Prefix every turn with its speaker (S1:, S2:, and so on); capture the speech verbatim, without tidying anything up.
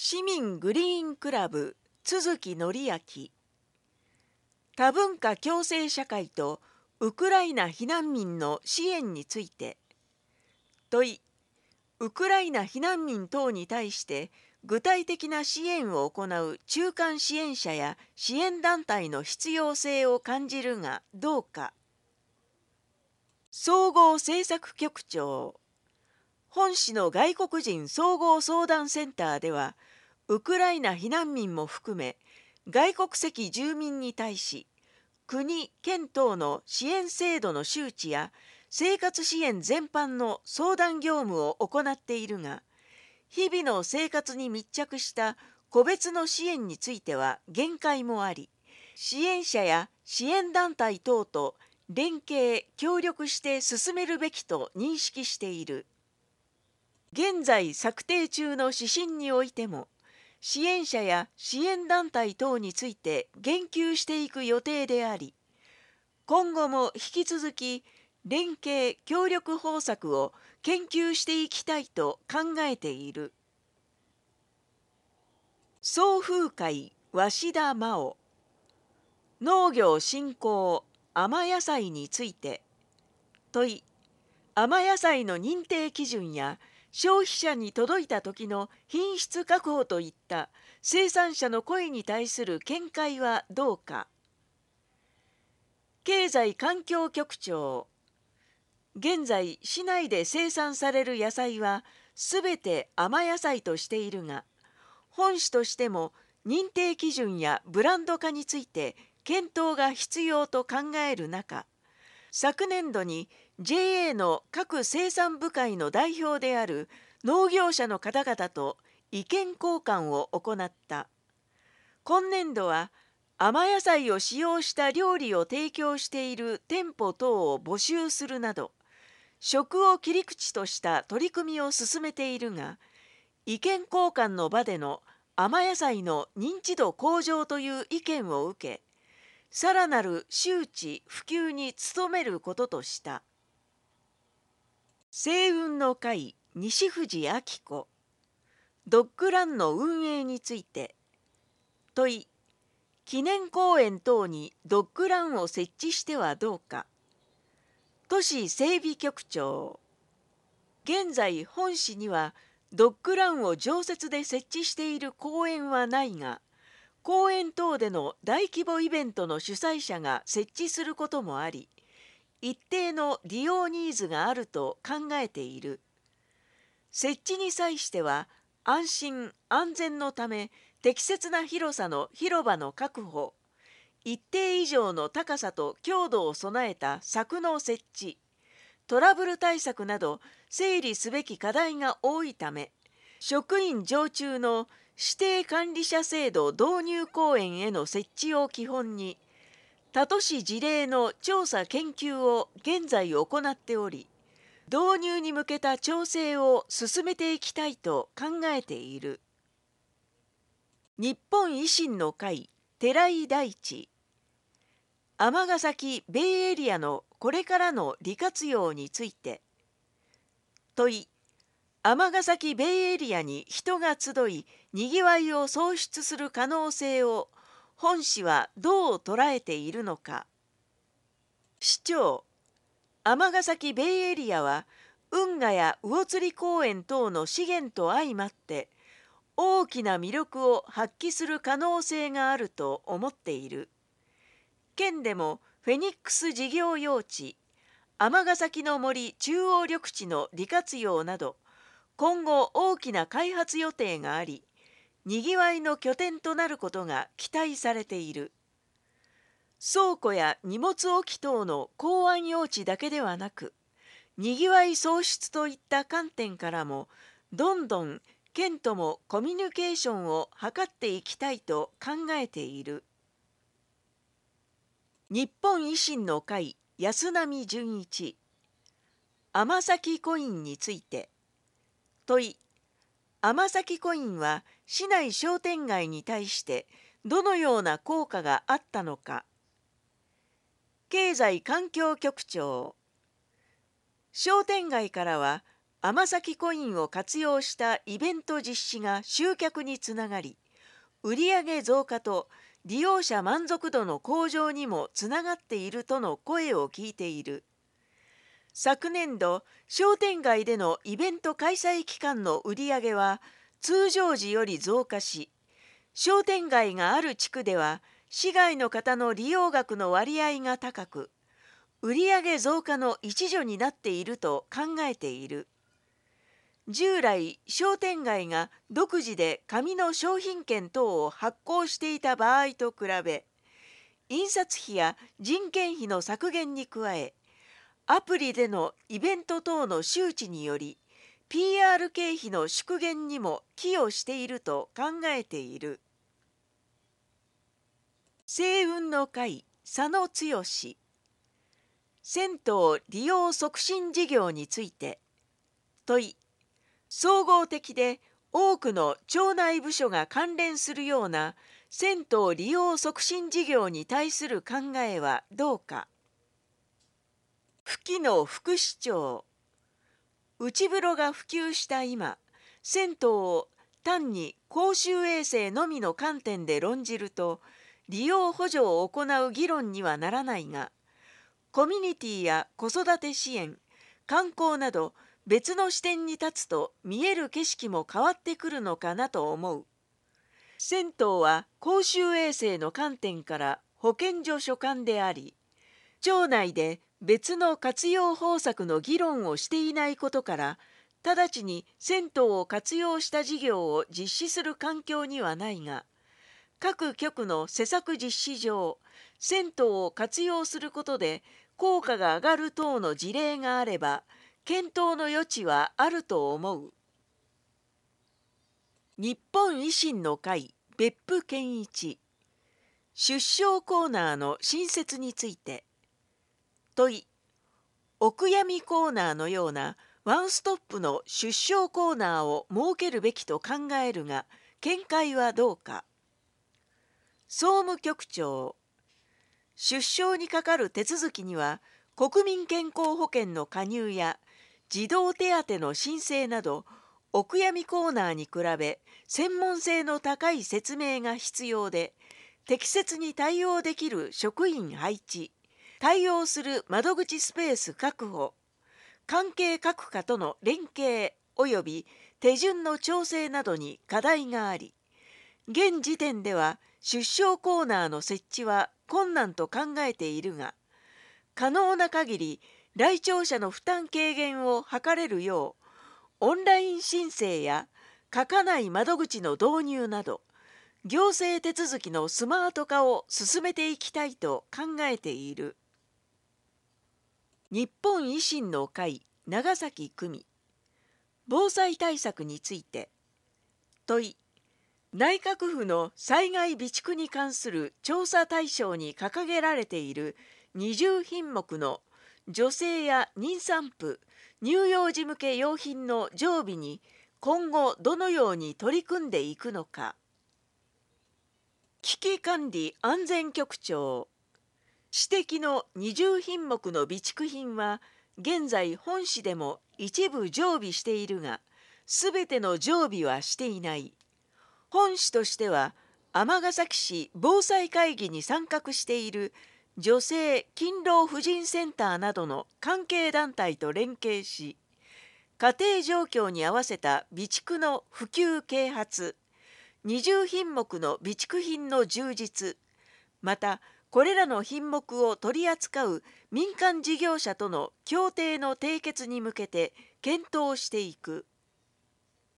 S1: 市民グリーンクラブ都築則明。多文化共生社会とウクライナ避難民の支援について。問い。ウクライナ避難民等に対して具体的な支援を行う中間支援者や支援団体の必要性を感じるがどうか。総合政策局長。本市の外国人総合相談センターでは、ウクライナ避難民も含め外国籍住民に対し、国・県等の支援制度の周知や生活支援全般の相談業務を行っているが、日々の生活に密着した個別の支援については限界もあり、支援者や支援団体等と連携・協力して進めるべきと認識している。現在策定中の指針においても、支援者や支援団体等について言及していく予定であり、今後も引き続き連携・協力方策を研究していきたいと考えている。送風会鷲田真央。農業振興甘野菜について。問い。甘野菜の認定基準や消費者に届いた時の品質確保といった生産者の声に対する見解はどうか。経済環境局長。現在市内で生産される野菜はすべて甘野菜としているが、本市としても認定基準やブランド化について検討が必要と考える中、昨年度に ジェーエー の各生産部会の代表である農業者の方々と意見交換を行った。今年度は甘野菜を使用した料理を提供している店舗等を募集するなど、食を切り口とした取り組みを進めているが、意見交換の場での甘野菜の認知度向上という意見を受け、さらなる周知・普及に努めることとした。星雲の会西藤明子。ドッグランの運営について。問い。記念公園等にドッグランを設置してはどうか。都市整備局長。現在本市にはドッグランを常設で設置している公園はないが、公園等での大規模イベントの主催者が設置することもあり、一定の利用ニーズがあると考えている。設置に際しては、安心・安全のため適切な広さの広場の確保、一定以上の高さと強度を備えた柵の設置、トラブル対策など整理すべき課題が多いため、職員常駐の指定管理者制度導入公園への設置を基本に、他都市事例の調査研究を現在行っており、導入に向けた調整を進めていきたいと考えている。日本維新の会寺井大地。尼崎ベイエリアのこれからの利活用について。問い。尼崎ベイエリアに人が集い、にぎわいを創出する可能性を本市はどう捉えているのか。市長。尼崎ベイエリアは運河や魚釣公園等の資源と相まって大きな魅力を発揮する可能性があると思っている。県でもフェニックス事業用地、尼崎の森中央緑地の利活用など、今後大きな開発予定があり、にぎわいの拠点となることが期待されている。倉庫や荷物置き等の港湾用地だけではなく、にぎわい創出といった観点からも、どんどん県ともコミュニケーションを図っていきたいと考えている。日本維新の会安波純一。尼崎コインについて。問い。尼崎コインは市内商店街に対してどのような効果があったのか。経済環境局長。商店街からは尼崎コインを活用したイベント実施が集客につながり、売上増加と利用者満足度の向上にもつながっているとの声を聞いている。昨年度、商店街でのイベント開催期間の売上は通常時より増加し、商店街がある地区では市外の方の利用額の割合が高く、売上増加の一助になっていると考えている。従来、商店街が独自で紙の商品券等を発行していた場合と比べ、印刷費や人件費の削減に加え、アプリでのイベント等の周知により、ピーアール 経費の縮減にも寄与していると考えている。星雲の会佐野剛、銭湯利用促進事業について問い、総合的で多くの町内部署が関連するような銭湯利用促進事業に対する考えはどうか。府木の副市長、内風呂が普及した今、銭湯を単に公衆衛生のみの観点で論じると、利用補助を行う議論にはならないが、コミュニティや子育て支援、観光など別の視点に立つと見える景色も変わってくるのかなと思う。銭湯は公衆衛生の観点から保健所所管であり、町内で別の活用方策の議論をしていないことから、直ちに銭湯を活用した事業を実施する環境にはないが、各局の施策実施上、銭湯を活用することで効果が上がる等の事例があれば、検討の余地はあると思う。日本維新の会別府健一、出生コーナーの新設について問い、お悔やみコーナーのようなワンストップの出生コーナーを設けるべきと考えるが、見解はどうか。総務局長、出生にかかる手続きには国民健康保険の加入や児童手当の申請など、お悔やみコーナーに比べ専門性の高い説明が必要で、適切に対応できる職員配置、対応する窓口スペース確保、関係各課との連携及び手順の調整などに課題があり、現時点では出生コーナーの設置は困難と考えているが、可能な限り来庁者の負担軽減を図れるよう、オンライン申請や書かない窓口の導入など、行政手続きのスマート化を進めていきたいと考えている。日本維新の会長崎久美、防災対策について問い、内閣府の災害備蓄に関する調査対象に掲げられているにじゅう品目の女性や妊産婦、乳幼児向け用品の常備に今後どのように取り組んでいくのか。危機管理安全局長、指摘のにじゅう品目の備蓄品は現在本市でも一部常備しているが、すべての常備はしていない。本市としては尼崎市防災会議に参画している女性勤労婦人センターなどの関係団体と連携し、家庭状況に合わせた備蓄の普及啓発、にじゅう品目の備蓄品の充実、またこれらの品目を取り扱う民間事業者との協定の締結に向けて検討していく。